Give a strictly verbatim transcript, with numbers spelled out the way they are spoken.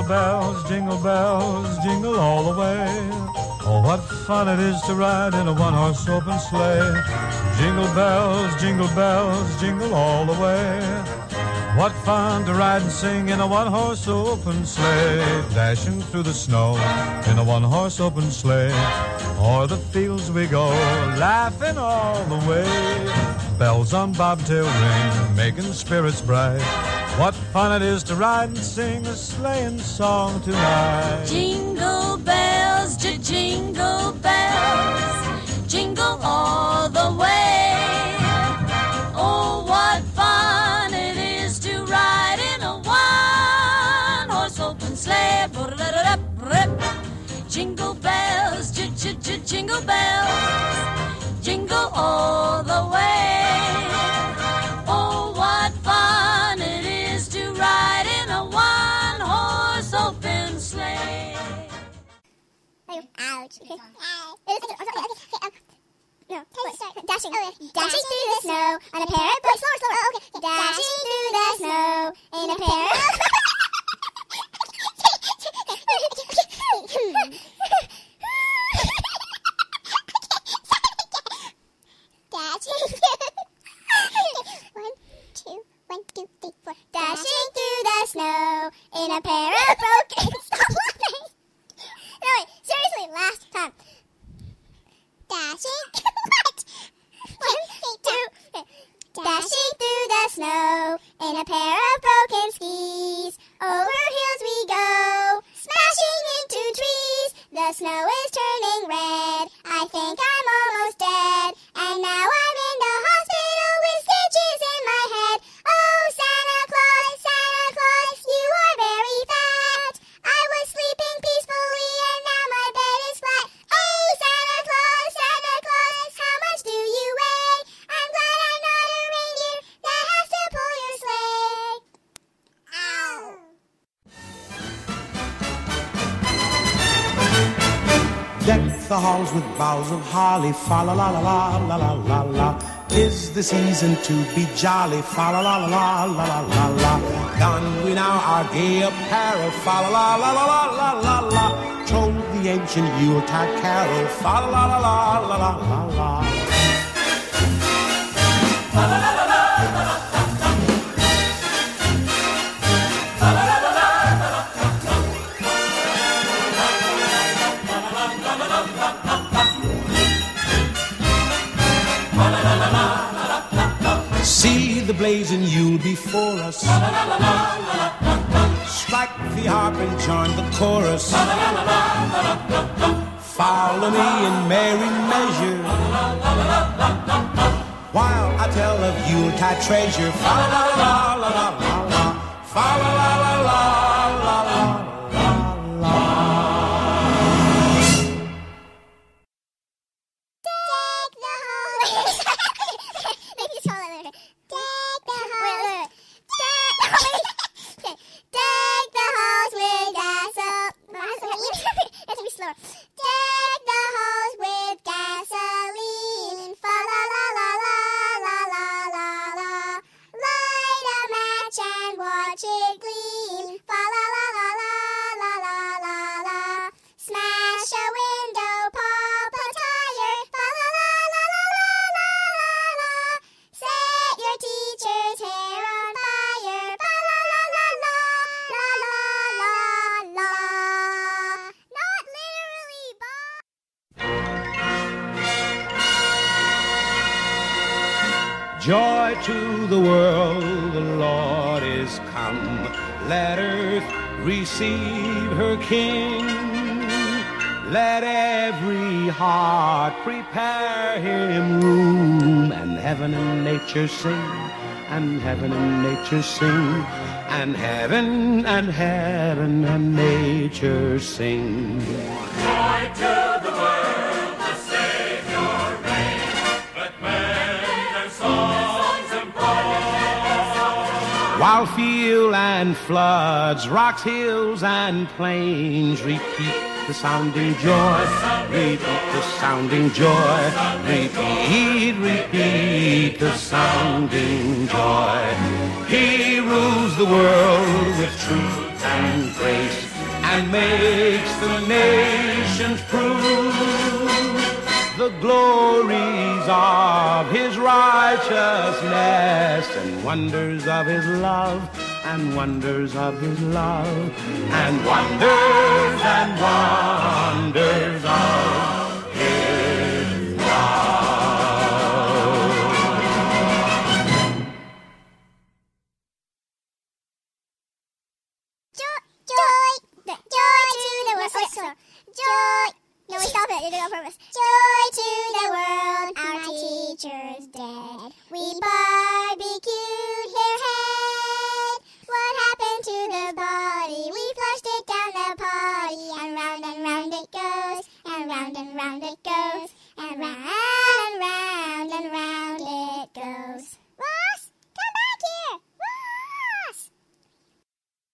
jingle bells, jingle bells, jingle all the way. Oh, what fun it is to ride in a one-horse open sleigh. Jingle bells, jingle bells, jingle all the way. What fun to ride and sing in a one-horse open sleigh. Dashing through the snow in a one-horse open sleigh. O'er the fields we go, laughing all the way. Bells on bobtail ring, making spirits bright. What fun it is to ride and sing a sleighing song tonight. Jingle bells, jingle bells, jingle all the way. Oh, what fun it is to ride in a one-horse open sleigh. Jingle bells, jingle bells, jingle all the way. Oh, what fun it is to ride in a one-horse open sleigh. Ouch. Okay. No. Dashing. Oh, yeah. Dashing through the snow on a pair of boots. Slower, slower. Oh, okay. Dashing through the snow in a pair of... Dashing. One, two, one, two, three, four. Dashing through the snow in a pair of broken... Stop laughing. No, wait. Seriously, last time. Dashing. What? One, two. Dashing through the snow in a pair of broken skis. Over hills we go, smashing into trees. The snow is turning red. I think I'm almost dead. And now I'm in the hospital with stitches in my head. Oh, Santa Claus, Santa Claus, you are very fat. I was sleeping peacefully and now my bed is flat. Oh, Santa Claus, Santa Claus, how much do you weigh? I'm glad I'm not a reindeer that has to pull your sleigh. Ow. Deck the halls with boughs of holly, fa la la la la la la la la. 'Tis the season to be jolly, fa la la la la la la la la. Don we now our gay apparel, fa la la la la la la la la. Troll the ancient Yuletide carol, fa la la la la la la la la. See the blazing Yule before us. Strike the harp and join the chorus. Follow me in merry measure while I tell of Yuletide treasure. Fa la la la la la la. Fa la la la la la la la. Deck the halls with gasoline. Fa la la la la la la la la. Light a match and watch it gleam. Fa la la la la la la la la. Smash a window, pop a tire. Fa la la la la la la la la. Set your teacher's hair on fire. Fa la la la la la la la la. Not literally, Bob. Joy to the world, the Lord is come. Let earth receive her King. Let every heart prepare him room. And heaven and nature sing, and heaven and nature sing, and heaven and heaven and nature sing. Joy to the world, the Savior reigns. Let men their songs employ. While field and floods, rocks, hills, and plains repeat the sounding joy, repeat the sounding joy, repeat, repeat the sounding joy. He rules the world with truth and grace. and makes the nations prove the glories of his righteousness and wonders of his love and wonders of his love and wonders and wonders of his love. Joy, joy, joy to the world. Oh, sorry. Joy. No, we stop it. You did it on purpose. Joy to the world. Our teacher's dead. We bought